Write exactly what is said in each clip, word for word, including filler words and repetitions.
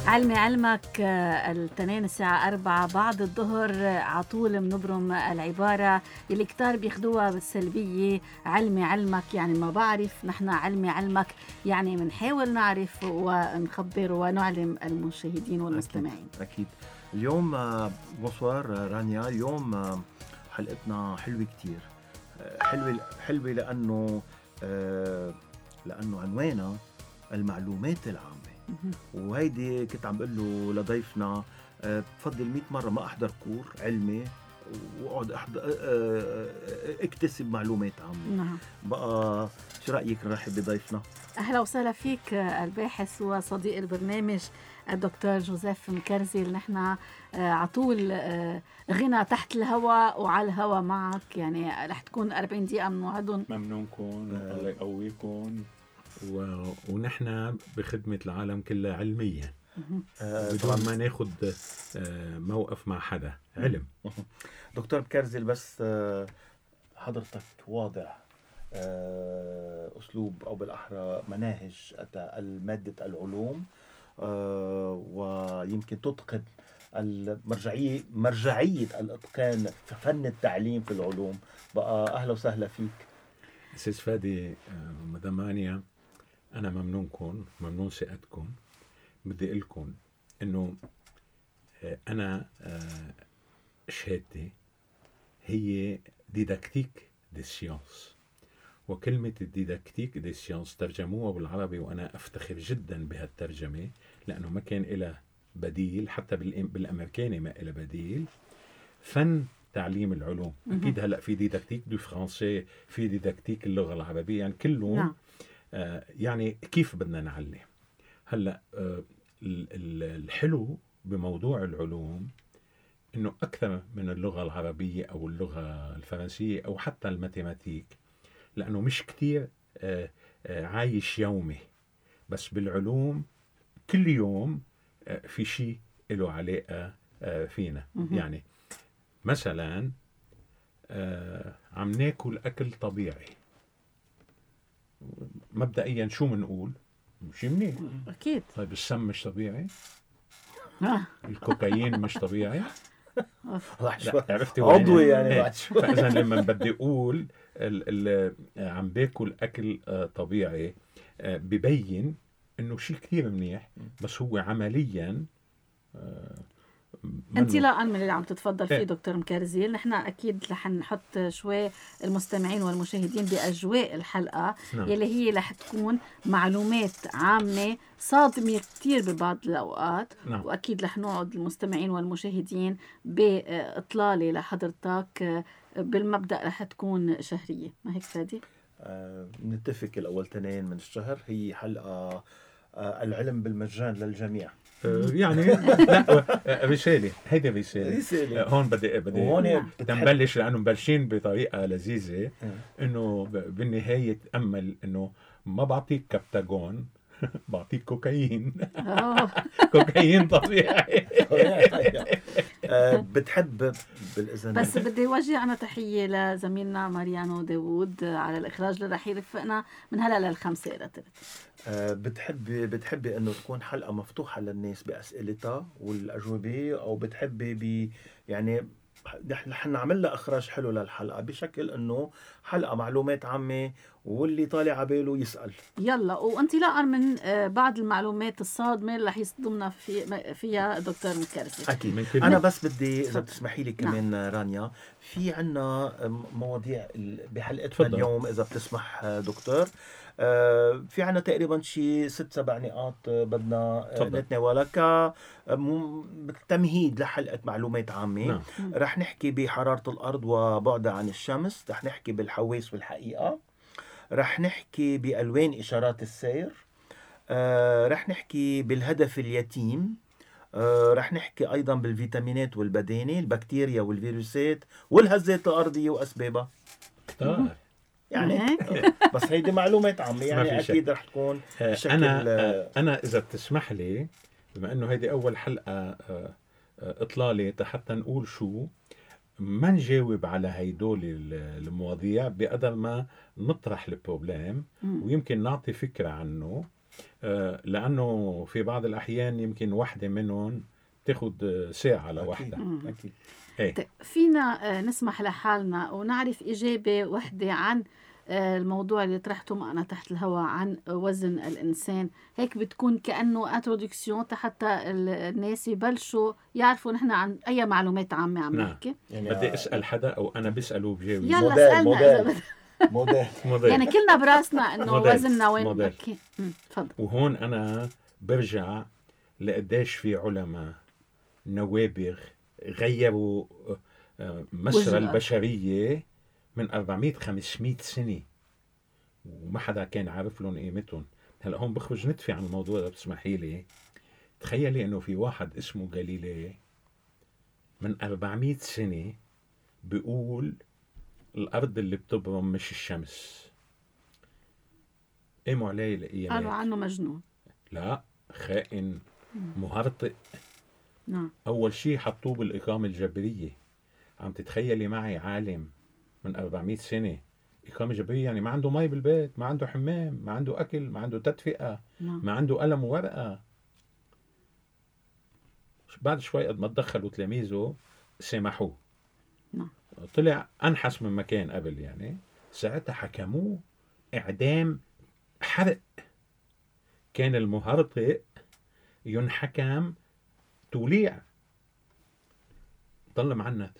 علمي علمك آه، التنين الساعة أربعة بعد الظهر آه، عطول منبرم العبارة اللي كتار بياخدوها بالسلبية. علمي علمك يعني ما بعرف، نحن علمي علمك يعني منحاول نعرف ونخبر ونعلم المشاهدين والمستمعين. أكيد, أكيد. اليوم بونسوار رانيا، اليوم آه، حلقتنا حلوة كتير، آه، حلوة حلوة لأنه آه، لأنه عنوانها المعلومات العامة. وهيدي كنت عم بقول له لضيفنا أه بفضل مئة مرة ما أحضر كور علمي وأقعد أحضر أه اكتسب معلومات عامة. نعم. بقى شو رأيك نرحب بضيفنا؟ أهلا وسهلا فيك الباحث وصديق البرنامج الدكتور جوزيف مكرزي. نحن عطول غنى تحت الهواء وعلى الهواء معك، يعني رح تكون أربعين دقيقة من وعدهم. ممنونكم، الله يقويكم، و... ونحن بخدمة العالم كلها علميا آه بدون ما ناخد آه موقف مع حدا علم. دكتور مكرزي، بس آه حضرتك واضع آه أسلوب أو بالأحرى مناهج المادة العلوم، آه ويمكن تتقن المرجعية مرجعية الإتقان في فن التعليم في العلوم. بقى أهلا وسهلا فيك أستاذ فادي. مدام مانيا، أنا ممنونكم، ممنون ثقتكم. بدي أقول لكم إنه أنا شهادتي هي ديداكتيك دي سيانس، وكلمة الديداكتيك دي سيانس ترجموها بالعربي وأنا أفتخر جدا بهالترجمة، لأنه ما كان إلها بديل، حتى بالأمريكاني ما إلها بديل. فن تعليم العلوم. أكيد هلأ في ديداكتيك دو فرنسي، في ديداكتيك اللغة العربية، يعني كلهم نعم. آه يعني كيف بدنا نعلم. هلأ آه الحلو بموضوع العلوم إنه أكثر من اللغة العربية أو اللغة الفرنسية أو حتى الماتيماتيك، لأنه مش كتير آه آه عايش يومي، بس بالعلوم كل يوم آه في شيء له علاقة آه فينا. يعني مثلا آه عم ناكل أكل طبيعي، مبدئيا شو منقول؟ مش منيح. أكيد. طيب السم مش طبيعي؟ آه. الكوكايين مش طبيعي؟ لا عرفتي عضوي يعني ايه؟ بعد شوي. فإذا لما بدي أقول ال ال عم باكل أكل آه طبيعي آه ببين إنه شيء كتير منيح، بس هو عمليا آه انطلاقا من اللي عم تتفضل فيه إيه؟ دكتور مكرزي، نحن اكيد رح نحط شوي المستمعين والمشاهدين باجواء الحلقه. نعم. يلي هي رح تكون معلومات عامه صادمه كتير ببعض الاوقات. نعم. واكيد رح نقعد المستمعين والمشاهدين باطلاله لحضرتك. بالمبدا رح تكون شهريه، ما هيك فادي؟ آه نتفق الاول تنين من الشهر، هي حلقه آه العلم بالمجان للجميع. يعني لا رسالة، هيدا رسالة. رسالة. هون بدي بدي وهون نبلش لأنه مبلشين بطريقة لذيذة، إنه بالنهاية تأمل إنه ما بعطيك كبتاجون، بعطيك كوكايين. كوكايين طبيعي. بتحب بالإذن. بس بدي وجه أنا تحية لزميلنا ماريانو داوود على الإخراج اللي رح يرفقنا من هلا للخمسة إلى تلت. بتحبي بتحبي إنه تكون حلقة مفتوحة للناس بأسئلتها والأجوبة، أو بتحبي ب يعني نحن عملنا إخراج حلو للحلقة بشكل إنه حلقة معلومات عامة واللي طالع عباله يسأل؟ يلا، وانطلاقا من بعض المعلومات الصادمة اللي رح يصدمنا في فيها دكتور مكرزي. أكيد. أنا بس بدي إذا بتسمحي لي كمان نعم. رانيا، في عنا مواضيع بحلقتنا اليوم إذا بتسمح دكتور. آه في عنا تقريبا شي ست سبع نقاط بدنا نتناولها كتمهيد لحلقة معلومات عامة. نعم. رح نحكي بحرارة الأرض وبعدها عن الشمس، رح نحكي بالحواس والحقيقة، رح نحكي بألوان إشارات السير، آه رح نحكي بالهدف اليتيم، آه رح نحكي أيضا بالفيتامينات والبدانة، البكتيريا والفيروسات والهزات الأرضية وأسبابها. طيب يعني بس هيدي معلومات عامة، يعني أكيد رح تكون بشكل أنا آه أنا إذا بتسمح لي، بما أنه هيدي أول حلقة آه إطلالة حتى نقول شو، ما نجاوب على هيدول المواضيع بقدر ما نطرح البروبلام ويمكن نعطي فكرة عنه آه، لانه في بعض الاحيان يمكن واحده منهم تاخذ ساعه لوحدها. مم. اكيد. ايه طيب، فينا آه، نسمح لحالنا ونعرف إجابة واحدة عن آه، الموضوع اللي طرحته معنا تحت الهواء عن وزن الإنسان. هيك بتكون كأنه انترودكسيون حتى ال- الناس يبلشوا يعرفوا نحن عن أي معلومات عامة عم نعم. نحكي. يعني بدي اسال حدا او انا بساله بجاوب. يلا موديل- اسألنا إذا موديل. بدك. موديل. موديل. يعني كلنا براسنا إنه موديل. وزننا وين موديل. بكي. مم، تفضل. وهون انا برجع لقديش في علماء نوابغ غيروا آه، وجه مسرى الأرض. البشريه من أربعمية خمسمية سنه، وما حدا كان عارف لهم قيمتهم. هلا هون بخرج نتفي عن الموضوع ده، بتسمحي لي. تخيلي انه في واحد اسمه جاليلي من أربعمية سنه بيقول الارض اللي بتبرم مش الشمس. قاموا عليه قالوا الايامات. عنه مجنون. لا، خائن، مهرطق. نعم. اول شيء حطوه بالاقامه الجبريه. عم تتخيلي معي عالم من أربعمية سنه إقامة جبرية، يعني ما عنده مي بالبيت، ما عنده حمام، ما عنده أكل، ما عنده تدفئة، نعم. ما عنده قلم وورقة. بعد شوي قد ما تدخلوا تلاميذه سامحوه. نعم. طلع أنحس من مكان قبل، يعني ساعتها حكموه إعدام حرق. كان المهرطق ينحكم توليع، ضل معنت.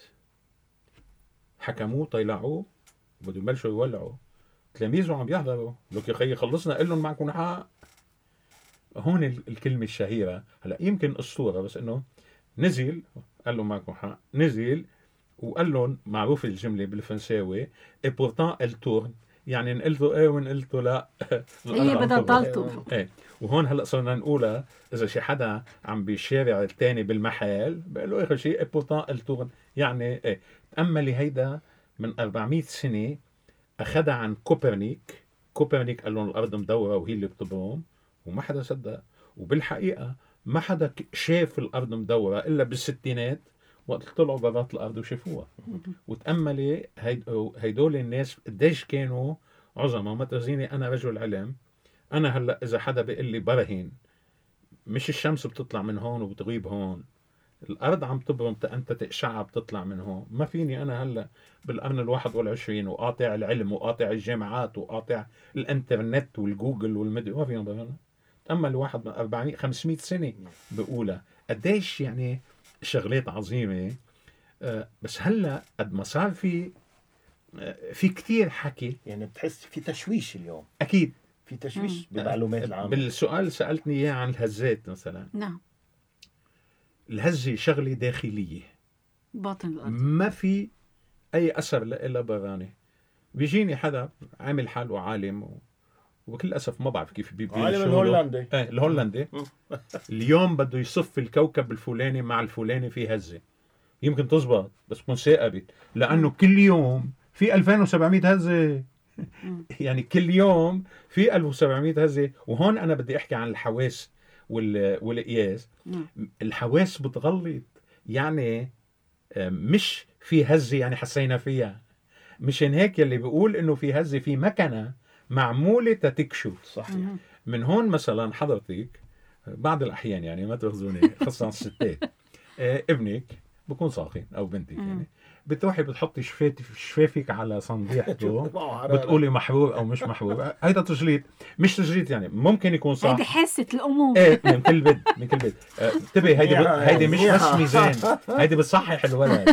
حكموه طيلعوه، بدهم يبلشوا يولعوا. تلاميذه عم يحضروا، لك يا خيي خلصنا، قل لهم معكم حق. هون ال- الكلمة الشهيرة، هلا يمكن أسطورة، بس إنه نزل قال لهم معكم حق، نزل وقال لهم معروف الجملة بالفرنساوي et pourtant elle tourne، يعني إن قلتوا إيه وإن قلتوا لا هي بدها تضل. إيه. وهون هلا صرنا نقولها إذا شي حدا عم بيشارع الثاني بالمحل بقول له آخر شيء et pourtant elle tourne، يعني إيه. تأملي هيدا من أربعمية سنة أخذها عن كوبرنيك. كوبرنيك قال لهم الأرض مدورة وهي اللي بتبرم، وما حدا صدق. وبالحقيقة ما حدا ك- شاف الأرض مدورة إلا بالستينات وقت طلعوا برات الأرض وشافوها. وتأملي هيد- هيدول الناس قديش كانوا عظماء. ما تخزيني أنا رجل علم، أنا هلأ إذا حدا بيقول لي برهن مش الشمس بتطلع من هون وبتغيب هون، الأرض عم تبرم أنت تقشعها بتطلع من هون، ما فيني أنا هلأ بالقرن الواحد والعشرين وقاطع العلم وقاطع الجامعات وقاطع الانترنت والجوجل والمدري، ما فينا برهن. أما الواحد من أربعمية خمسمية سنة بقولها قديش يعني شغلات عظيمة. آه، بس هلا قد ما صار في آه، في كتير حكي. يعني بتحس في تشويش اليوم، أكيد في تشويش بالمعلومات العامة. بالسؤال سألتني إياه عن الهزات مثلا. نعم. الهزة شغلة داخلية، باطن الأرض. ما في أي أثر لها براني. بيجيني حدا عامل حاله عالم و... وبكل أسف ما بعرف كيف بي عالم بيشغله. الهولندي. ايه الهولندي اليوم بده يصف الكوكب الفلاني مع الفلاني في هزة. يمكن تزبط بس تكون ثاقبت، لأنه كل يوم في ألفين وسبعمية هزة. يعني كل يوم في ألف وسبعمية هزة. وهون أنا بدي أحكي عن الحواس وال... والقياس. مم. الحواس بتغلط، يعني آه، مش في هزة يعني حسينا فيها. مشان هيك يلي بيقول إنه في هزة في مكنة معمولة تتكشف. صحيح. مم. من هون مثلا حضرتك بعض الأحيان، يعني ما تاخذوني خاصة الستات، آه، ابنك بكون ساخن أو بنتك، يعني بتروحي بتحطي شفاف شفافك على صنديحته بتقولي محبوب أو مش محبوب. هيدا تجليد، مش تجليد، يعني ممكن يكون صح. هيدي حاسة الأمومة. ايه من كل بيت من كل بيت. آه، انتبهي هيدي ب... هيدي مش بس ميزان، هيدي بتصحح الولد.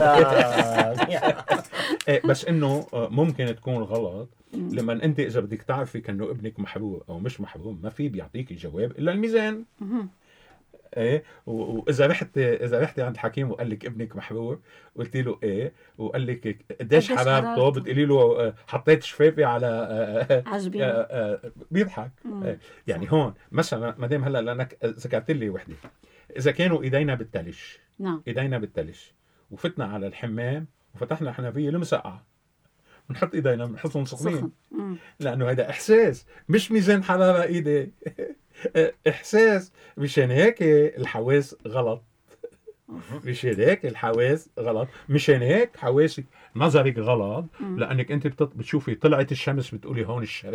إيه بس انه آه، ممكن تكون غلط. لما انت اذا بدك تعرفي كانه ابنك محبوب او مش محبوب، ما في بيعطيكي جواب الا الميزان. مهم. ايه و- واذا رحت اذا رحتي عند حكيم وقال لك ابنك محبوب، قلت له ايه وقال لك قديش قديش حرارته، حرارته؟ بتقولي له آه، حطيت شفافي على آه، آه، عجبيني. آه، آه، بيضحك. مم. إيه، يعني هون مثلا ما دام هلا لانك ذكرت لي وحده، اذا كانوا ايدينا بالثلج، نعم. ايدينا بالثلج وفتنا على الحمام وفتحنا حنفيه المسقعه، بنحط ايدينا بنحطهم سخنين، سخن. مم. لانه هذا احساس مش ميزان حراره ايدي. احساس. مشان هيك الحواس غلط، مشان هيك الحواس غلط، مشان هيك حواسك نظرك غلط، مم. لانك انت بتط- بتشوفي طلعت الشمس بتقولي هون الشرق،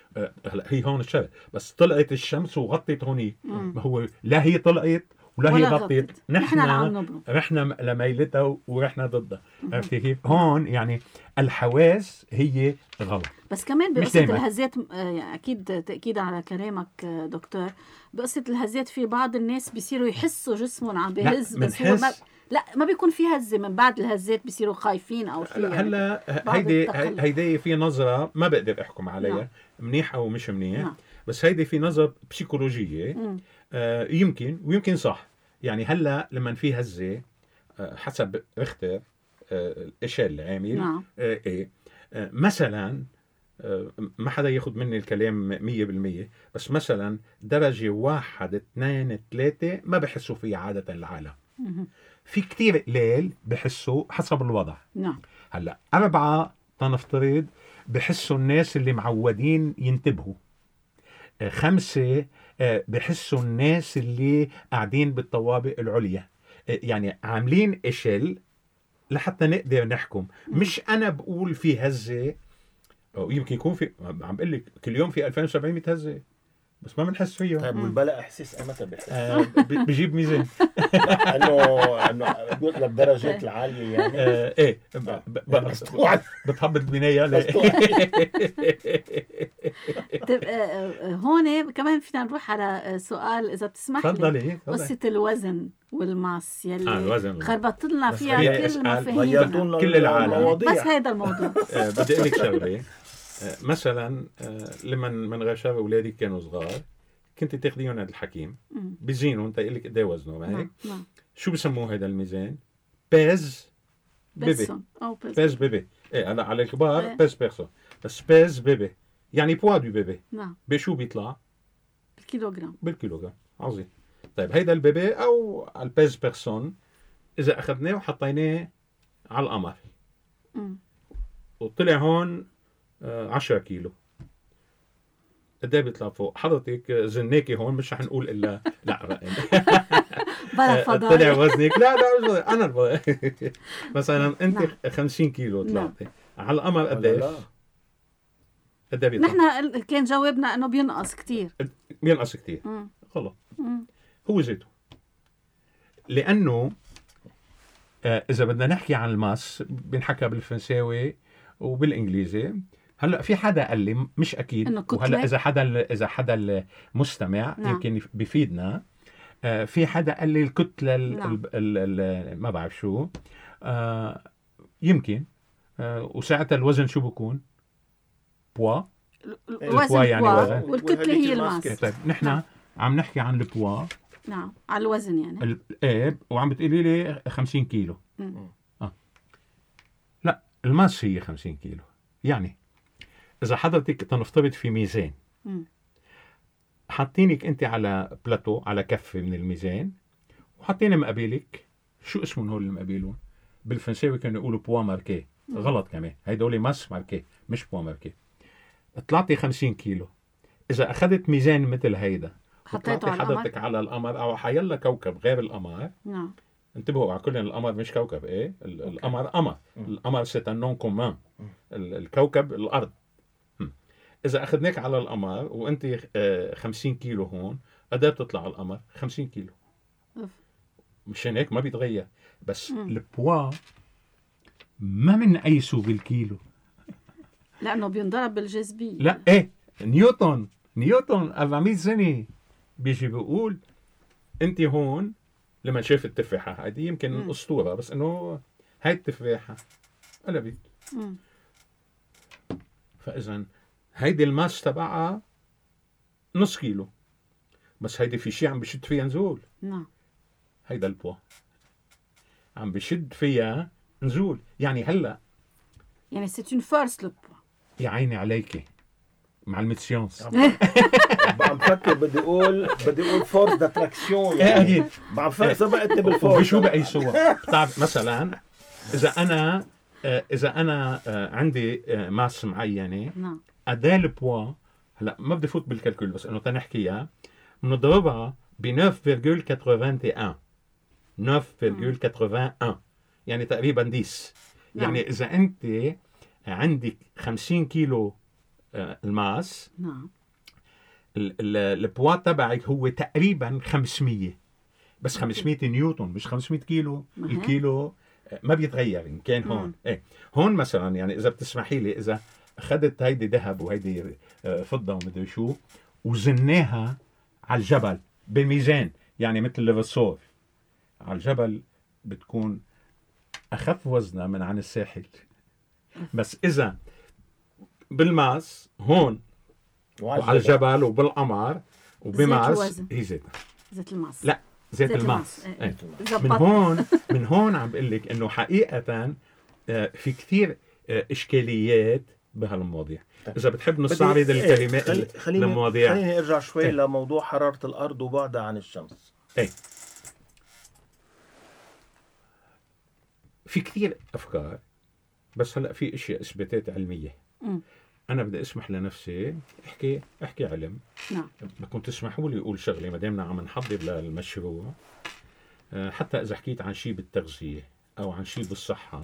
آه، هلا هي هون الشغله، بس طلعت الشمس وغطت هونيك، مم. ما هو لا هي طلعت ولا هي ولا غطت، غطت. نحن اللي عم نحن نبرم. رحنا لميلتها ورحنا ضدها. مهم. عرفتي كيف؟ هون يعني الحواس هي غلط. بس كمان مش بقصة دايماً. الهزات، آه، يعني أكيد تأكيدا على كلامك آه، دكتور، بقصة الهزات في بعض الناس بيصيروا يحسوا جسمهم عم لا بيهز، بس هو ما منحس. لا ما بيكون في هزة، من بعد الهزات بيصيروا خايفين أو شيء. هلا يعني هلا بعض هيدي التقلب. هيدي في نظرة ما بقدر احكم عليها نعم. منيح او مش منيح، نعم. بس هيدي في نظرة بسيكولوجية. مم. آه يمكن ويمكن صح. يعني هلا لما في هزة آه حسب ريختر آه الإشل العامل نعم. آه ايه آه مثلا آه ما حدا ياخد مني الكلام مية بالمية، بس مثلا درجة واحد اثنين ثلاثة ما بحسوا فيها عادة العالم. مهم. في كتير قليل بحسوا حسب الوضع. نعم. هلا أربعة تنفترض بحسوا الناس اللي معودين ينتبهوا. آه، خمسة آه، بحسوا الناس اللي قاعدين بالطوابق العليا. آه، يعني عاملين إشل لحتى نقدر نحكم. مش أنا بقول في هزة، أو يمكن يكون في، عم بقول لك كل يوم في ألفين وسبعمية هزة بس ما بنحس فيه. طيب والبلا احساس متى بيحس؟ آه ب- بجيب ميزان. انه انه بيطلع الدرجات العاليه يعني. آه ايه ب- ب- مستوعب. بتهبط بناية لا. طيب، آه، آه، هون كمان فينا نروح على آه، سؤال إذا بتسمح لي. تفضلي تفضلي. قصة الوزن والماس آه يلي الوزن. خربطت لنا بس فيها هي كل اسأل مفاهيمنا. غيرتوا كل العالم. المواضيع. بس هذا الموضوع. آه، بدي اقول لك شغله. آه، مثلا آه، لما من غشاب اولادي كانوا صغار كنت تاخذيهم عند الحكيم مم. بزينوا انت يقول لك قد ايه وزنه، ما هيك؟ نعم. نعم. شو بسموه هذا الميزان؟ باز بيبي. بسون أو بس. باز بيبي. ايه هلا على الكبار إيه. باز بيرسون، بس باز بيبي يعني بوا دو بيبي. نعم. بشو بيطلع؟ الكيلوغرام. بالكيلوغرام. عظيم. طيب هيدا البيبي او الباز بيرسون اذا اخذناه وحطيناه على القمر مم. وطلع هون آه، عشرة كيلو، قد ايه بيطلع فوق؟ حضرتك زناكي هون مش رح نقول الا لا بقى. بلا آه، طلع فضاء. وزنك لا لا مش انا الفضاء. مثلا انت نعم. خمسين كيلو نعم. طلعتي على القمر قد ولا ايش؟ لا؟ قد ايه بيطلع؟ نحن كان جوابنا انه بينقص كتير. بينقص كتير. مم. غلط. مم. هو ذاته. لانه آه، اذا بدنا نحكي عن الماس بنحكى بالفرنساوي وبالانجليزي. هلا في حدا قال لي مش اكيد، إنه كتلة. وهلا اذا حدا اذا حدا المستمع نعم. يمكن بيفيدنا. آه، في حدا قال لي الكتله ال نعم. ال ال ال ما بعرف شو. آه، يمكن آه، وساعتها الوزن شو بكون؟ بوا. الوزن يعني بوا وزن. والكتلة هي الماس. طيب نحن نعم. عم نحكي عن البوا. نعم، على الوزن يعني. ال- ايه وعم بتقولي لي خمسين كيلو. مم. اه لا الماس هي خمسين كيلو. يعني اذا حضرتك تنفترض في ميزان مم. حاطينك انت على بلاتو على كفه من الميزان وحاطين مقابلك شو اسمهم هول المقابلون؟ بالفرنساوي كانوا يقولوا بوا ماركي. مم. غلط كمان، هيدول ماس ماركي مش بوا ماركي. طلعتي خمسين كيلو، اذا اخذت ميزان مثل هيدا حطيته وطلعتي على القمر. حضرتك على القمر او حيلا كوكب غير القمر. نعم. انتبهوا على كل القمر مش كوكب. ايه ال- أوكي. القمر قمر. مم. القمر سيت ان نون كومان. مم. ال- الكوكب الارض. هم. اذا اخذناك على القمر وانت آه، خمسين كيلو هون قد ايه بتطلع على القمر؟ خمسين كيلو. أوف. مشان هيك ما بيتغير. بس مم. البوا ما بنقيسه بالكيلو. لانه بينضرب بالجاذبيه. لا ايه نيوتن نيوتن أربعمية سنه بيجي بيقول انت هون لما شاف التفاحه هذه يمكن مم. اسطوره، بس انه هاي التفاحه قلبت. مم. فاذا هيدي الماس تبعها نص كيلو، بس هيدي في شيء عم بشد فيها نزول. نعم. هيدا البوا عم بشد فيها نزول. يعني هلا يعني سيت اون فورس لو بوا. يا عيني عليكي معلمة سيونس. عم فكر بدي اقول بدي اقول فورس داتراكسيون ايه يعني. اكيد. عم فكر سبقتني بالفورس. وبشو بقيسوها؟ بتعرف مثلا اذا انا آه، اذا انا آه، عندي آه، ماس معينه نعم. اداة البوا. هلا ما بدي فوت بالكالكول بس انه تنحكيها بنضربها ب تسعة فاصلة واحد وثمانين. تسعة فاصلة واحد وثمانين يعني تقريبا عشرة. نعم. يعني اذا انت عندك خمسين كيلو آه الماس، نعم، البوا تبعك هو تقريبا خمسمية، بس خمسمية نيوتن مش خمسمية كيلو. مه. الكيلو ما بيتغير إن كان هون. مم. ايه هون مثلا يعني اذا بتسمحي لي، اذا اخذت هيدي ذهب وهيدي آه، فضه ومدري شو وزناها على الجبل بالميزان، يعني مثل الرسول على الجبل، بتكون اخف وزنها من عن الساحل. بس اذا بالماس هون وعلى الجبل وبالقمر وبمارس وزن. هي زيت زيت الماس. لا زيت, زيت الماس. الماس. ايه. إيه. من هون من هون عم بقول لك انه حقيقه آه، في كثير آه، اشكاليات بهالمواضيع. اذا بتحب نستعرض الكلمات خلي خليني المواضيع. خليني ارجع شوي ايه. لموضوع حراره الارض وبعدها عن الشمس. ايه في كثير افكار، بس هلا في اشياء اثباتات علميه. مم. انا بدي اسمح لنفسي احكي احكي علم. نعم. بدكم تسمحوا لي اقول شغله ما دامنا عم نحضر للمشروع. أه حتى اذا حكيت عن شيء بالتغذيه او عن شيء بالصحه،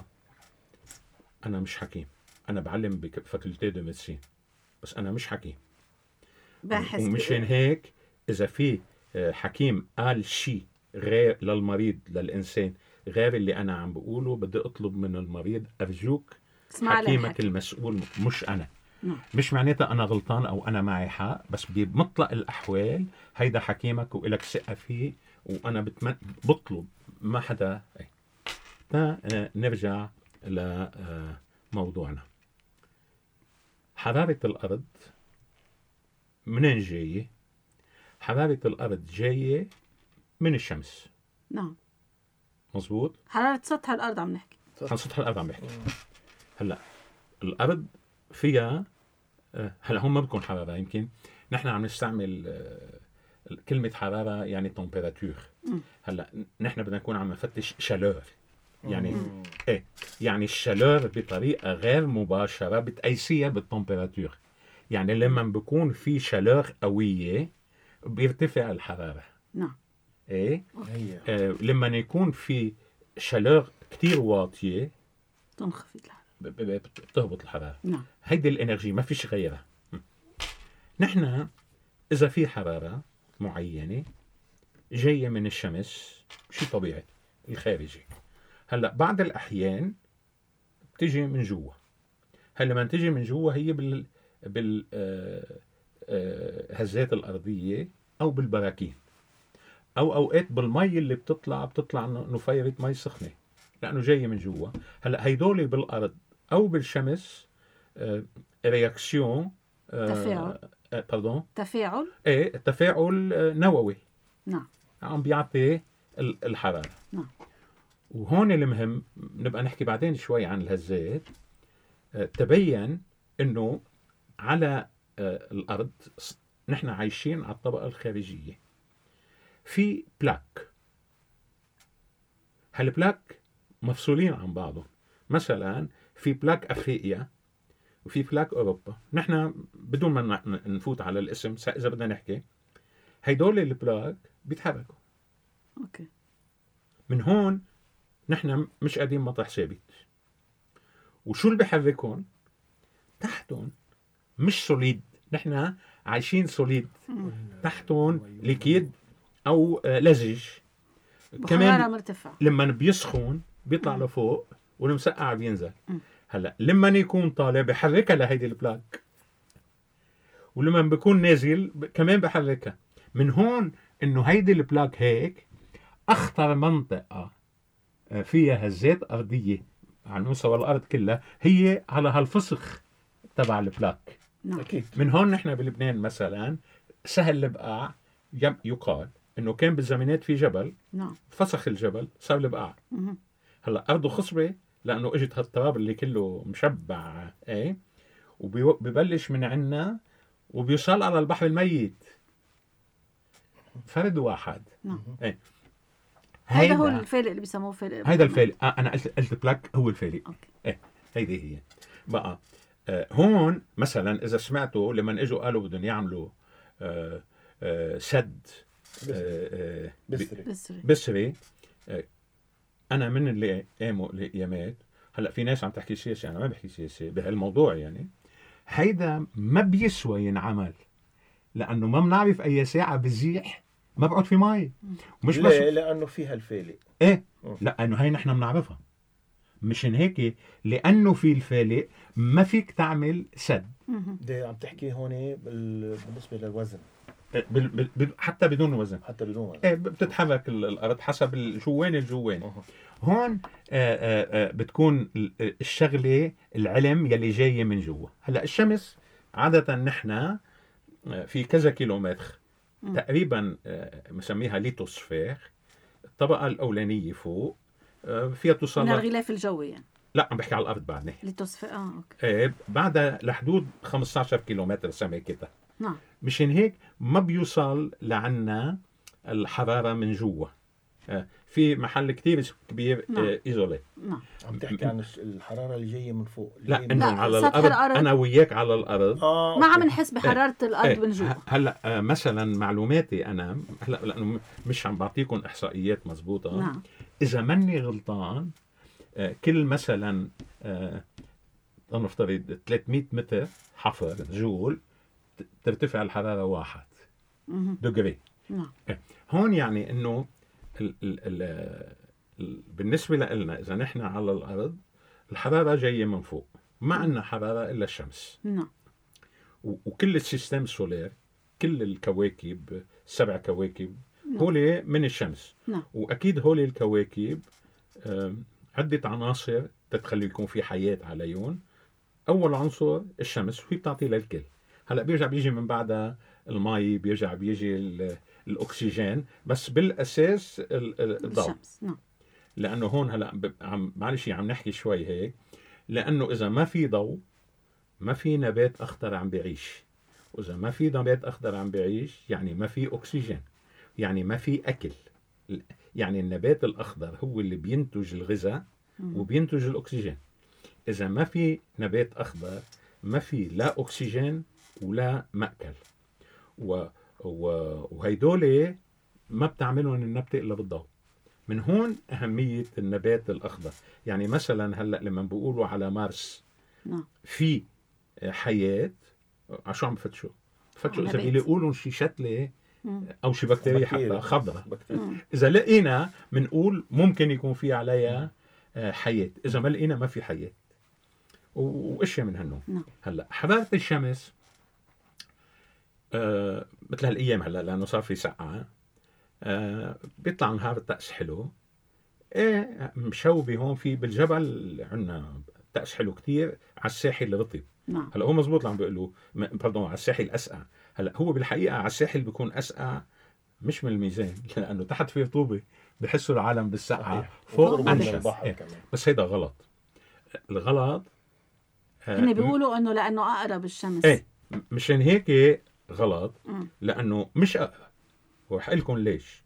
انا مش حكيم. انا بعلم بفاكولتي دو ميدسين، بس انا مش حكيم. باحث. ومشان هيك اذا في حكيم قال شيء غير للمريض للانسان غير اللي انا عم بقوله، بدي اطلب من المريض ارجوك حكيمك المسؤول مش انا. نعم. مش معناتها انا غلطان او انا معي حق، بس بمطلق الاحوال هيدا حكيمك والك ثقه فيه، وانا بتمن... بطلب ما حدا. تا نرجع لموضوعنا. حراره الارض منين جايه؟ حراره الارض جايه من الشمس. نعم مزبوط. حراره سطح الارض عم نحكي عن سطح الارض عم بحكي. هلا الارض فيها هلا هم ما بكون حراره، يمكن نحن عم نستعمل كلمه حراره يعني تمبيراتور. هلا نحن بدنا نكون عم نفتش شالور، يعني مم. ايه يعني الشالور بطريقه غير مباشره بتقيسيها بالتمبيراتور. يعني لما بكون في شالور قويه بيرتفع الحراره. نعم. ايه آه لما يكون في شالور كتير واطيه تنخفض الحراره، بتهبط الحراره. نعم. هيدي الانرجي ما فيش غيرها. نحن اذا في حراره معينه جايه من الشمس، شيء طبيعي الخارجي. هلا بعض الاحيان بتجي من جوا. هلا لما تجي من جوا هي بال بال آه آه هزات الارضيه او بالبراكين، او اوقات بالمي اللي بتطلع بتطلع نفيره مي سخنه لانه جايه من جوا. هلا هيدول بالارض او بالشمس آه رياكسيون آه تفاعل آه باردون تفاعل ايه تفاعل آه نووي. نعم. عم بيعطي الحراره. نعم. وهون المهم نبقى نحكي بعدين شوي عن الهزات. آه تبين انه على آه الارض نحن عايشين على الطبقه الخارجيه في بلاك. هالبلاك مفصولين عن بعضهم. مثلا في بلاك افريقيا وفي بلاك اوروبا. نحن بدون ما نفوت على الاسم اذا بدنا نحكي هيدول البلاك بيتحركوا. اوكي. من هون نحن مش قاعدين مطرح ثابت. وشو اللي بيحركهم؟ تحتهم مش سوليد، نحن عايشين سوليد، تحتهم ليكيد او لزج. كمان مرتفع. لما بيسخن بيطلع لفوق والمسقع بينزل. م. هلا لما يكون طالع بحركها لهيدي البلاك، ولما بيكون نازل كمان بحركها. من هون انه هيدي البلاك هيك اخطر منطقه فيها هزات ارضيه على مستوى الارض كلها هي على هالفسخ تبع البلاك. نعم. من هون نحن بلبنان مثلا سهل البقاع يقال انه كان بالزمانات في جبل. نعم. فسخ الجبل صار البقاع. هلا ارضه خصبه لانه اجت هالتراب اللي كله مشبع ايه وبيبلش من عنا وبيوصل على البحر الميت. فرد واحد. نعم. ايه هذا هو الفالق اللي بيسموه فالق. هذا الفالق. آه انا قلت قلت بلاك هو الفالق. اوكي. ايه هيدي هي بقى. آه هون مثلا اذا سمعتوا لما اجوا قالوا بدهم يعملوا آه آه سد آه بسري بسري, بسري. آه انا من اللي قاموا الايامات. هلا في ناس عم تحكي سياسه، انا ما بحكي سياسه بهالموضوع يعني. هيدا ما بيسوى ينعمل، لانه ما بنعرف اي ساعه بزيح ما بقعد في مي. مش بس لانه فيها الفالق. ايه لانه هي نحن بنعرفها. مشان هيك لانه في الفالق ما فيك تعمل سد. ده عم تحكي هون بالنسبه للوزن، بل بل حتى بدون وزن، حتى بدون وزن ايه بتتحرك الارض حسب الجوين الجوين. أوه. هون آآ آآ بتكون الشغله العلم يلي جايه من جوا. هلا الشمس عاده نحن في كذا كيلومتر تقريبا مسميها ليتوسفير، الطبقه الاولانيه فوق فيها توصل من الغلاف الجوي يعني. لا عم بحكي على الارض بعدني. ليتوسفير اه اوكي. ايه بعدها لحدود خمسة عشر كيلومتر سماكتها. نعم. مشان هيك ما بيوصل لعنا الحراره من جوا. في محل كتير كبير. نعم. ايزولي. نعم. عم تحكي عن الحراره اللي جايه من فوق. لا انه على الارض. الأرض انا وياك على الارض آه ما عم نحس بحراره ايه. الارض ايه. من جوا. هلا مثلا معلوماتي انا هلا لانه مش عم بعطيكم احصائيات مزبوطه. نعم. اذا مني غلطان كل مثلا نفترض ثلاثمية متر حفر جول ترتفع الحراره واحد دغري. نعم. هون يعني انه ال ال ال ال بالنسبه لنا اذا نحن على الارض الحراره جايه من فوق، ما عندنا حراره الا الشمس. نعم. وكل السيستم السولير كل الكواكب سبع كواكب هولي من الشمس. نعم. واكيد هولي الكواكب عده عناصر تتخلي يكون في حياه عليهم. اول عنصر الشمس وهي بتعطي للكل. هلا بيرجع بيجي من بعدها المي، بيرجع بيجي الاكسجين، بس بالاساس الضوء. نعم. لانه هون هلا عم معلش عم نحكي شوي هيك، لانه اذا ما في ضوء ما في نبات اخضر عم بيعيش، واذا ما في نبات اخضر عم بيعيش يعني ما في اكسجين، يعني ما في اكل. يعني النبات الاخضر هو اللي بينتج الغذاء وبينتج الاكسجين. اذا ما في نبات اخضر ما في لا اكسجين ولا مأكل. و وهيدول ما بتعملهم النبتة إلا بالضوء. من هون أهمية النبات الأخضر. يعني مثلا هلأ لما بيقولوا على مارس في حياة، عشان عم بفتشوا فتشوا إذا بيقولوا شي شتلة أو شي بكتيريا حتى خضرة. إذا لقينا منقول ممكن يكون في عليها حياة، إذا ما لقينا ما في حياة. وإشياء من هالنوع. هلأ حرارة الشمس آه مثل هالايام هلا لانه صار في سقعه آه بيطلع نهار الطقس حلو. ايه مشوبه هون في بالجبل عندنا طقس حلو كتير على الساحل الرطب. نعم. هلا هو مزبوط اللي عم بيقولوا بردون على الساحل الاسقع. هلا هو بالحقيقه على الساحل بيكون اسقع مش من الميزان لانه تحت في رطوبه بحسوا العالم بالسقعه فوق انشف. إيه. بس هيدا غلط. الغلط هن بيقولوا انه لانه اقرب الشمس. ايه مشان هيك غلط. م. لأنه مش أقرب. وحقول لكم ليش.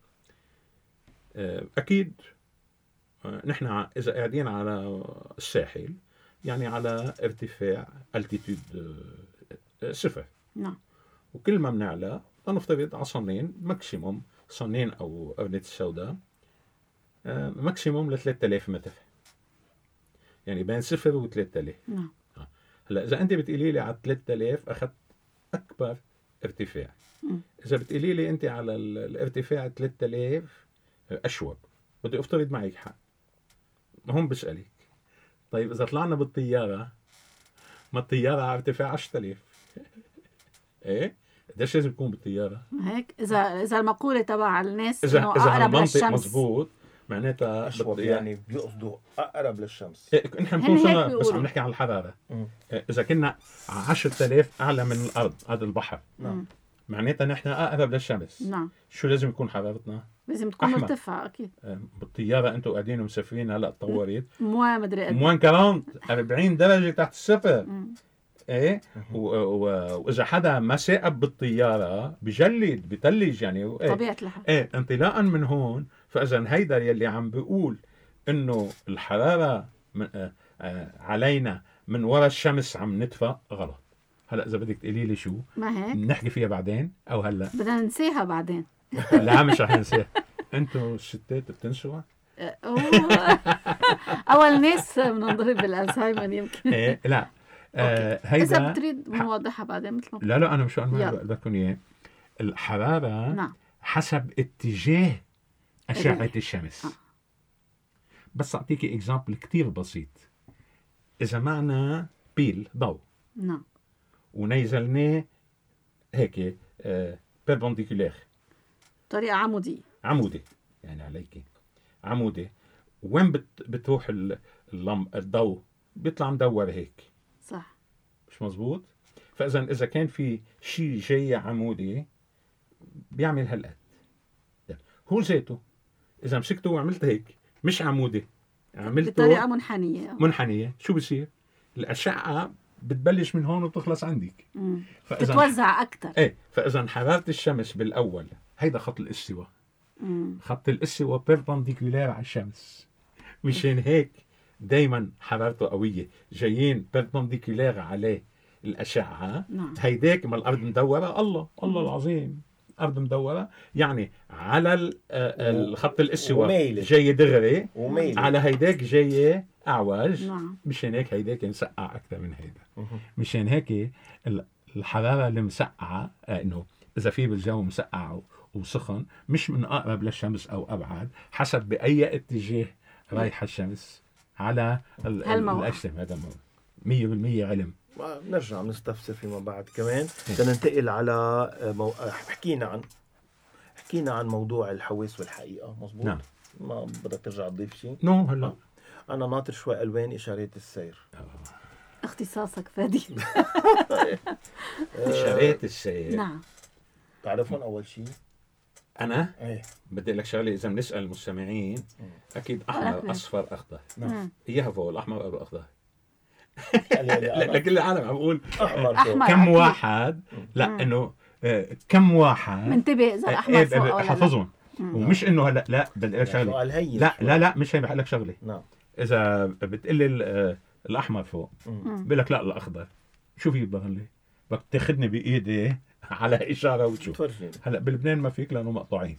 أكيد نحن إذا قاعدين على الساحل يعني على ارتفاع altitude صفر. نعم. وكل ما بنعلى نفترض على صنين ماكسيموم صنين أو أرنة السوداء ماكسيموم ل ثلاثة آلاف متر. يعني بين صفر و ثلاثة آلاف. نعم. هلا إذا أنت بتقولي لي على ثلاثة آلاف أخذت أكبر ارتفاع. م. إذا بتقولي لي أنت على الارتفاع ثلاثة آلاف أشوب بدي أفترض معك حق. هون بسألك طيب إذا طلعنا بالطيارة ما الطيارة على ارتفاع عشرة آلاف إيه؟ قديش لازم يكون بالطيارة؟ هيك إذا إذا المقولة تبع الناس إذا إنه إذا أقرب المنطق للشمس مزبوط معناتها أشوب يعني بيقصدوا أقرب للشمس. إيه نحن بنكون صرنا بس عم نحكي عن الحرارة. إيه إذا كنا عشرة آلاف أعلى من الأرض هذا البحر. نعم. معناتها نحن أقرب للشمس. نعم. شو لازم يكون حرارتنا؟ لازم تكون مرتفعة أكيد. بالطيارة أنتوا قاعدين ومسافرين هلا تطورت. موان مدري قد. موان أربعين أربعين درجة تحت الصفر. إيه وإذا حدا ما ساقب بالطيارة بجلد بتلج يعني. إيه؟ طبيعة الحال. إيه انطلاقا من هون فإذا هيدا يلي عم بيقول إنه الحرارة من آه آه علينا من وراء الشمس عم ندفى غلط. هلا إذا بدك تقولي لي شو ما هيك نحكي فيها بعدين أو هلا بدنا ننساها بعدين. لا مش رح ننساها. انتوا الستات بتنسوا؟ اول ناس بننضرب بالالزهايمر يمكن. ايه لا آه إذا هيدا بتريد نوضحها بعدين مثل ما لا لا أنا مش أنا يلا. ما بدكم إياه. الحرارة نعم حسب اتجاه أشعة الريح. الشمس. آه. بس أعطيكي إكزامبل كتير بسيط. إذا معنا بيل ضوء نعم ونيزلناه هيك آه بيربنديكولير طريقة عمودية عمودي يعني عليك عمودي، وين بت بتروح ال- اللم الضوء بيطلع مدور هيك، صح مش مزبوط؟ فإذا إذا كان في شيء جاي عمودي بيعمل هالقد. هو ذاته إذا مسكته وعملت هيك مش عمودي عملته بطريقة منحنية. منحنية، شو بصير؟ الأشعة بتبلش من هون وتخلص عندك. مم. فإذا تتوزع أكتر. ايه فإذا حرارة الشمس بالأول هيدا خط الاستواء. مم. خط الاستواء بيربنديكولار على الشمس، مشان هيك دايما حرارته قوية، جايين بيربنديكولار عليه الأشعة. نعم. هيداك ما الأرض مدورة، الله الله العظيم أرض مدورة يعني على ال- آه، الخط الاستواء وميلة. جاي دغري، وميلة. على هيداك جاي أعوج. نعم. مشان هيك هيداك مسقع أكثر من هيدا. مشان هيك ال- الحرارة المسقعة آه، إنه إذا في بالجو مسقع وسخن مش من أقرب للشمس أو أبعد، حسب بأي اتجاه رايحة الشمس على ال- هالموقع. الأجسام. هذا مية بالمية علم. نرجع نستفسر فيما بعد كمان. سننتقل على مو... حكينا عن حكينا عن موضوع الحواس والحقيقة، مظبوط؟ نعم. ما بدك ترجع تضيف شيء؟ نو هلا أنا ناطر شوي ألوان إشارات السير. اختصاصك فادي. إشارات السير. نعم. تعرفون أول شيء؟ أنا إيه. بدي لك شغلة، إذا بنسأل المستمعين أكيد أحمر أحمر. أصفر أخضر. مم. إياها فوق الأحمر أو الأخضر. يعني لا أنا لكل العالم عم بقول أحمر فوق. أحمر. كم أكيد. واحد، لا مم. إنه آه، كم واحد منتبه إذا آه، الأحمر إيه، فوق ولا لا. حافظهم. مم. ومش إنه هلا لا بدي لك شغلة. سؤال هين لا شوي. لا لا مش هي بحق لك شغلة. نعم. إذا بتقلي ال- آه، الأحمر فوق مم. بقول لك لا الأخضر، شو في بضل لي؟ بدك تاخذني بإيدي على إشارة وتشوف. تفرجيني. هلا بلبنان ما فيك لأنه مقطوعين.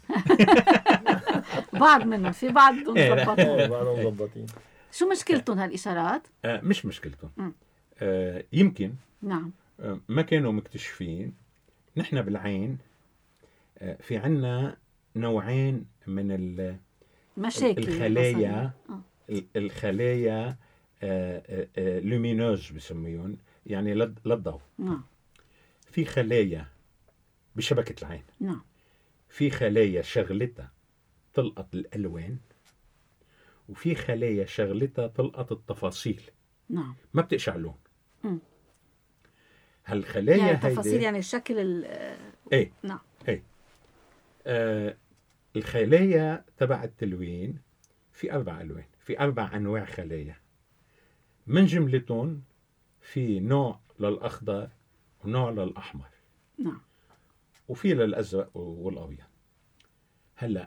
بعض منهم في بعض بدهم إيه. يظبطوا. إيه، بعدهم مظبطين. شو مشكلتهم هالإشارات؟ آه مش مشكلتهم. مم. آه يمكن نعم. آه ما كانوا مكتشفين. نحن بالعين آه في عنا نوعين من ال- مشاكل الخلايا. بصرية. آه. ال- الخلايا آه آه آه لومينوز بسميهم، يعني لل- للضوء. نعم. في خلايا بشبكة العين، نعم. في خلايا شغلتها تلقط الألوان، وفي خلايا شغلتها تلقط التفاصيل، نعم. ما بتقشع اللون. مم. هالخلايا يعني هيدي تفاصيل يعني الشكل ال- آه، ايه نعم. ايه آه الخلايا تبع التلوين في أربع ألوان، في أربع أنواع خلايا. من جملتهم في نوع للأخضر ونوع للأحمر نعم. وفي للأزرق والأبيض. هلا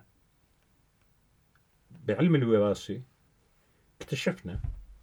بعلم الوراثة اكتشفنا،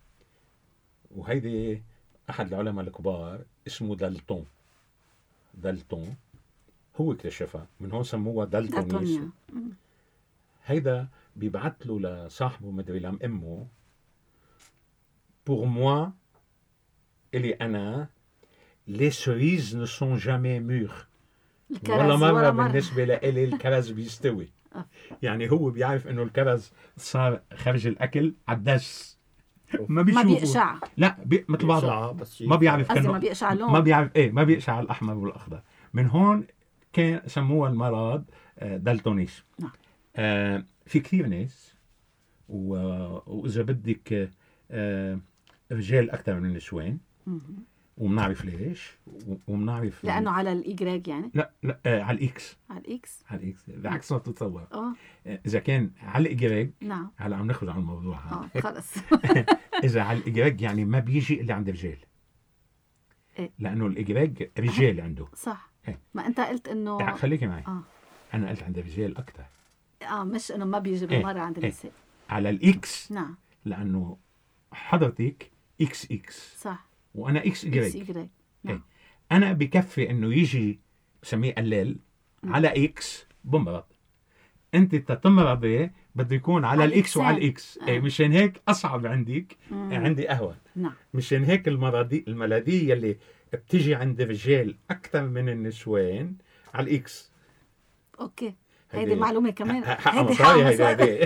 وهيدي أحد العلماء الكبار اسمه دالتون. دالتون هو اكتشفها، من هون سموها دالتونيس. دالتونيا. مم. هيدا بيبعت له لصاحبه مدري لم امه، pour moi إلي أنا les cerises ne sont jamais mûres. الكرز ولا مرة ولا مرة. بالنسبة لإلي الكرز بيستوي. آه. يعني هو بيعرف إنه الكرز صار خرج الأكل عدس، ما ما بيشوفه. بيقشع. لا بي... مثل بعضه بيقشع بس ما بيعرف قصدي كأنه ما بيقشع لون. ما بيعرف ايه ما بيقشع الأحمر والأخضر. من هون كان سموها المرض آه، دالتونيس. نعم. آه في كثير ناس و... وإذا بدك آه رجال أكثر من النسوان، مم. وبنعرف ليش و- وبنعرف لأنه على الإيجراج يعني لا لا آه على الإكس، على الإكس. على الإكس بعكس ما تتصور. اه آه إذا كان على الإجراج، نعم. هلا عم نخرج عن الموضوع هذا. اه خلص. إذا على الإجراج يعني ما بيجي إلا عند رجال، إيه. لأنه الإجراج رجال عنده. صح. إيه. ما أنت قلت إنه يعني خليكي معي، اه أنا قلت عند الرجال أكثر. اه مش إنه ما بيجي إيه. بالمرة عند إيه. النساء. على الإكس نعم. لأنه حضرتك إكس إكس صح. وأنا إكس إكس إجراج. إيجراج. إيه. نعم. أنا بكفي إنه يجي بسميه قلال مم. على إكس بمرض. انت تتمرضي بده يكون على على الاكس وعلى الإكسان. الاكس. آه. إيه مشان هيك اصعب عندك، مم. عندي اهون. نعم. مشان هيك المرضي الملاديه اللي بتيجي عند الرجال اكثر من النسوان على الاكس. اوكي، هيدي- هيدي معلومه كمان. حق هيدي مصاري حق هيدي مصاري.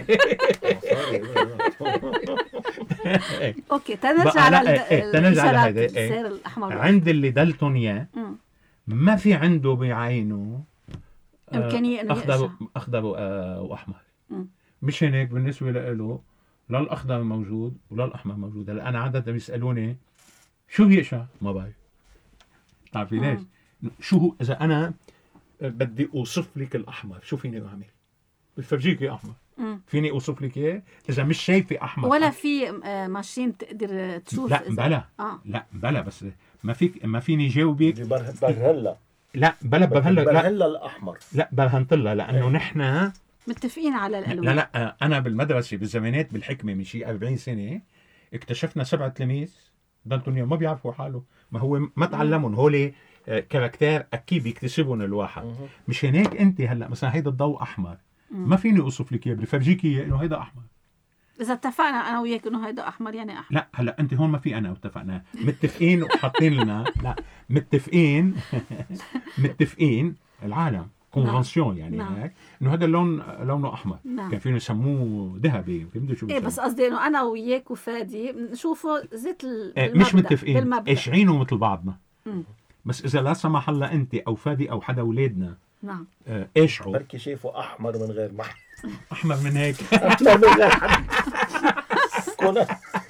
هيدي. اوكي، تنرجع بقى على لا، ال- إيه، إيه، تنرجع على الإشارات، هيدا، إيه. السير الاحمر. عند اللي دالتونيا مم. ما في عنده بعينه آه، إمكانية إنه اخضر يقشع. اخضر آه، واحمر. مم. مش هيك بالنسبه له لا الاخضر موجود ولا الاحمر موجود. هلا انا عاده بيسالوني شو بيقشع؟ ما بعرف. بتعرفي ليش؟ شو هو اذا انا بدي اوصف لك الاحمر شو فيني اعمل؟ بفرجيكي احمر. مم. فيني اوصف لك اياه اذا مش شايفه احمر. ولا في آه، ماشين تقدر تشوف؟ لا إذا- بلا اه لا بلا بس ما فيك ما فيني جاوبك. برهلا لا بلا برهلا لا برهلا الاحمر. لا برهنطلها لانه إيه. نحن متفقين على الالوان. لا لا انا بالمدرسه بالزمانات بالحكمه من شي أربعين سنه اكتشفنا سبع تلاميذ دالتونيا ما بيعرفوا حاله. ما هو ما تعلمون هولي آه، كاركتير اكيد بيكتسبهم الواحد. مهم. مش هيك انت هلا مثلا هيدا الضوء احمر مم. ما فيني اوصف لك اياه، بفرجيك اياه انه هيدا احمر. اذا اتفقنا انا وياك انه هيدا احمر يعني احمر. لا هلا انت هون ما في انا واتفقنا متفقين وحاطين لنا لا متفقين متفقين العالم كونفنسيون يعني نعم. هيك انه هذا اللون لونه احمر. نعم. كان فينا يسموه ذهبي، فهمتوا شو ايه بس بيسموه؟ قصدي انه انا وياك وفادي نشوفه زيت ال- إيه، بالمبدأ. مش متفقين بالمبدأ. قاشعينه مثل بعضنا. مم. بس اذا لا سمح الله انت او فادي او حدا اولادنا نعم. آه، قاشعوا بركي شايفه احمر من غير محل. احمر من هيك احمر من غير حد. كنا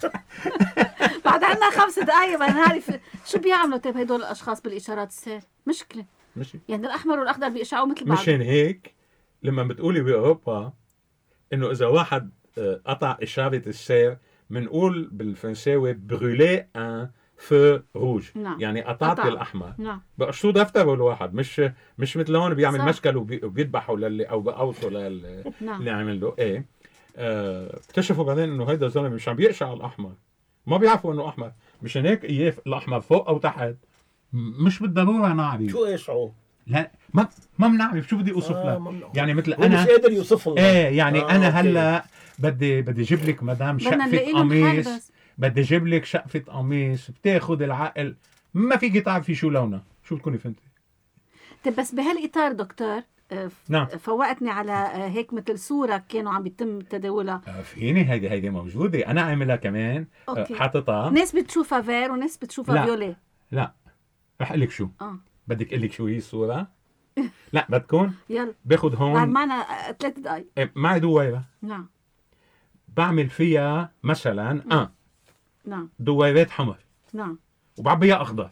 بعد عنا خمس دقايق بدنا نعرف شو بيعملوا طيب هدول الاشخاص بالاشارات السير. مشكله ماشي. يعني الاحمر والاخضر بيقشعوا مثل بعض. مشان هيك لما بتقولي باوروبا انه اذا واحد آه، قطع اشاره السير بنقول بالفرنساوي برولي ان فو روج. نعم. يعني قطعت قطع. الاحمر. نعم. بقشطوه دفتره الواحد مش مش مثل هون بيعمل صح. مشكل وبي- وبيذبحوا للي او بقوصوا للي نعم. اللي عمل له ايه. آه، اكتشفوا بعدين انه هيدا الزلمه مش عم بيقشع الاحمر، ما بيعرفوا انه احمر. مشان هيك اياه الاحمر فوق او تحت م- مش بالضروره نعرف. شو قاشعوا؟ لا ما ما بنعرف شو بدي اوصف آه، لك. ممنوع. يعني مثل هو مش انا قادر يوصف لنا. ايه يعني آه، انا أوكي. هلا بدي بدي اجيب لك مدام بدنا شقفه نلاقي لهم حل قميص، بس. بدي اجيب لك شقفه قميص بتاخذ العقل ما فيك تعرفي شو لونها، شو بتكوني فهمتي؟ طيب بس بهالاطار دكتور آه، ف- نعم. فوقتني على آه، هيك مثل صوره كانوا عم بيتم تداولها. آه، فيني هيدي هيدي موجوده انا عاملها كمان. آه، أوكي. حاططها. ناس بتشوفها فير وناس بتشوفها لا. فيولي. لا رح اقول لك شو اه بدك اقول لك شو هي الصوره. لا بدكم يلا باخذ بعد هون معنا آه، ثلاث دقايق. إيه، معي دويره نعم. بعمل فيها مثلا اه نعم. دويرات حمر نعم. وبعبيها اخضر.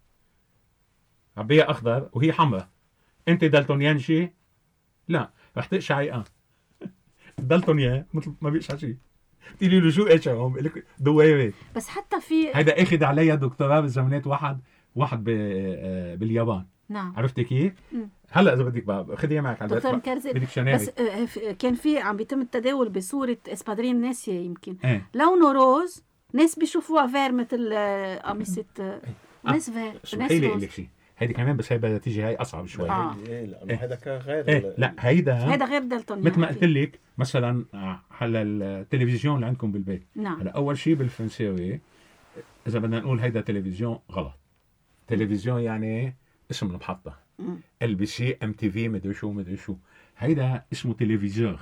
بعبيها اخضر وهي حمراء. انت دالتونيان شي؟ لا رح تقشعي اه. دالتونيان مثل ما بيقشع شيء. تقولي له شو قشع هون؟ بقول لك دويرات. بس حتى في هيدا اخذ عليها دكتوراه بالزمانات واحد واحد ب- آه، باليابان. نعم. عرفتي كيف؟ مم. هلا اذا بدك بقى خذيها معك على دكتور البيت. مكرزي بدك شناري. بس آه، ف- كان في عم بيتم التداول بصورة اسبادرين ناسية يمكن ايه لونه روز، ناس بيشوفوها فير مثل آه، قميصة آه، آه، ناس فير ناس اسمحي لي اقول روز. لك شيء. هيدي كمان بس هي بدها تيجي هاي اصعب شوي. آه. إيه، لانه إيه. هذا كان غير. ايه لا هيدا هذا غير دالتون مثل ما قلت لك مثلا آه، هلا التلفزيون اللي عندكم بالبيت. نعم. هلا اول شيء بالفرنساوي اذا بدنا نقول هيدا تلفزيون غلط. تلفزيون يعني اسم المحطه. مم. ال بي سي ام تي في مدري شو مدري شو. هيدا اسمه تلفزيور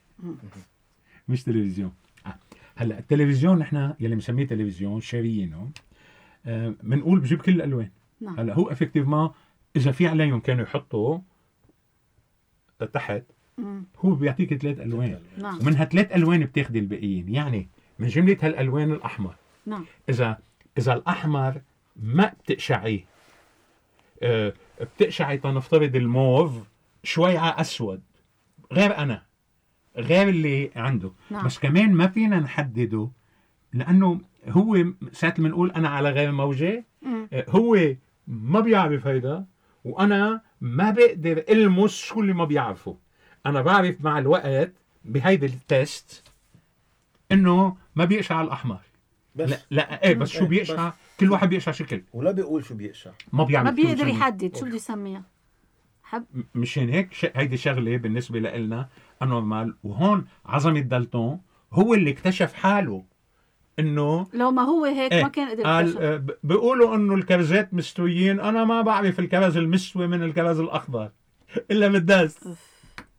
مش تلفزيون. آه. هلا التلفزيون نحن يلي مسميه تلفزيون شاريينه بنقول آه بجيب كل الالوان. نعم. هلا هو افكتيفمون اذا في عليهم كانوا يحطوا تحت مم. هو بيعطيك ثلاث الوان نعم. ومن هالثلاث الوان بتاخذي الباقيين. يعني من جمله هالالوان الاحمر نعم. اذا اذا الاحمر ما بتقشعيه آه بتقشعي تنفترض الموف شوي على اسود غير انا غير اللي عنده. نعم. بس كمان ما فينا نحدده لانه هو ساعه ما نقول انا على غير موجه مم. آه، هو ما بيعرف هيدا وانا ما بقدر المس شو اللي ما بيعرفه. انا بعرف مع الوقت بهيدا التست انه ما بيقشع الاحمر. بس لا لا ايه بس شو إيه، بيقشع بس. كل واحد بيقشع شكل ولا بيقول شو بيقشع. ما بيعرف ما شو بيقدر يسميه. يحدد شو بده يسميها. حب م- مشان هيك ش... هيدي شغله بالنسبه لنا انورمال. وهون عظمه دالتون هو اللي اكتشف حاله انه لو ما هو هيك إيه ما كان قدر قال يكتشف. آه، ب- بيقولوا انه الكبزات مستويين، انا ما بعرف الكبز المستوي من الكبز الاخضر الا بالدس. أوف.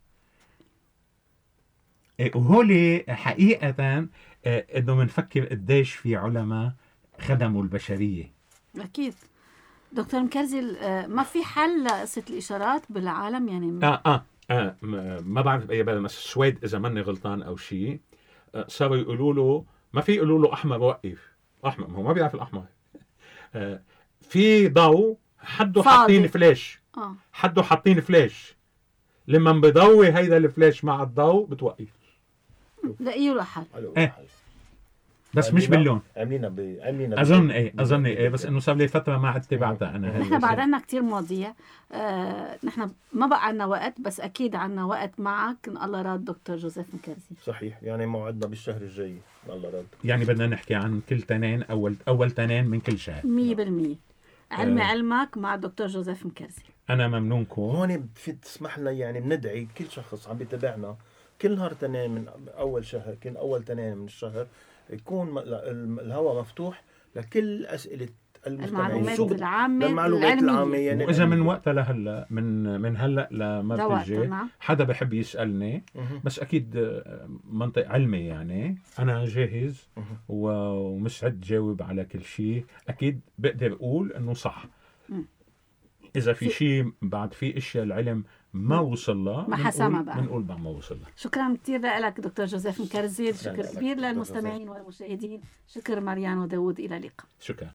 إيه، وهولي حقيقه آه، انه بنفكر قديش في علماء خدموا البشريه. اكيد. دكتور مكرزي، آه، ما في حل لقصه الاشارات بالعالم يعني؟ اه اه, آه م- ما بعرف باي بلد، بس السويد اذا ماني غلطان او شيء، آه صاروا يقولوا له ما في يقولوا له احمر وقف احمر، ما هو ما بيعرف الاحمر. آه في ضوء حده فاضي. حاطين فلاش، اه حده حاطين فلاش، لما بضوي هيدا الفلاش مع الضوء بتوقف. لاقيه له حل. إيه. بس مش باللون. عاملينها ب... عاملينها اظن ايه اظن ايه بس انه صار لي فتره ما عدت بعتها انا. هاي نحن بعد الشيء. عنا كتير مواضيع، آه، نحن ما بقى عنا وقت، بس اكيد عنا وقت معك ان الله راد دكتور جوزيف مكرزي. صحيح، يعني موعدنا بالشهر الجاي الله رد. يعني بدنا نحكي عن كل تنين، اول اول تنين من كل شهر. مية بالمية علمي آه. علمك مع الدكتور جوزيف مكرزي. انا ممنونكم. هون في تسمح لنا يعني بندعي كل شخص عم بيتابعنا كل نهار تنين من اول شهر، كل اول تنين من الشهر يكون م- ال- الهواء مفتوح لكل اسئله المستمعين. المعلومات شو بد- العامة المعلومات العلمية. العامة يعني. واذا من وقتها لهلا، من من هلا لما ده وقتها، بتجي نعم. حدا بحب يسالني، مهم. بس اكيد آه، منطق علمي يعني انا جاهز مهم. و- ومستعد جاوب على كل شيء. اكيد بقدر اقول انه صح. مم. اذا في في- شيء بعد في اشياء العلم ما وصل لها ما بنقول- حسمها بعد. بنقول بعد ما وصل لها. شكرا كثير لك دكتور جوزيف مكرزي، شكراً شكر لك كبير دكتور للمستمعين والمشاهدين. شكر ماريان وداود، الى اللقاء. شكرا.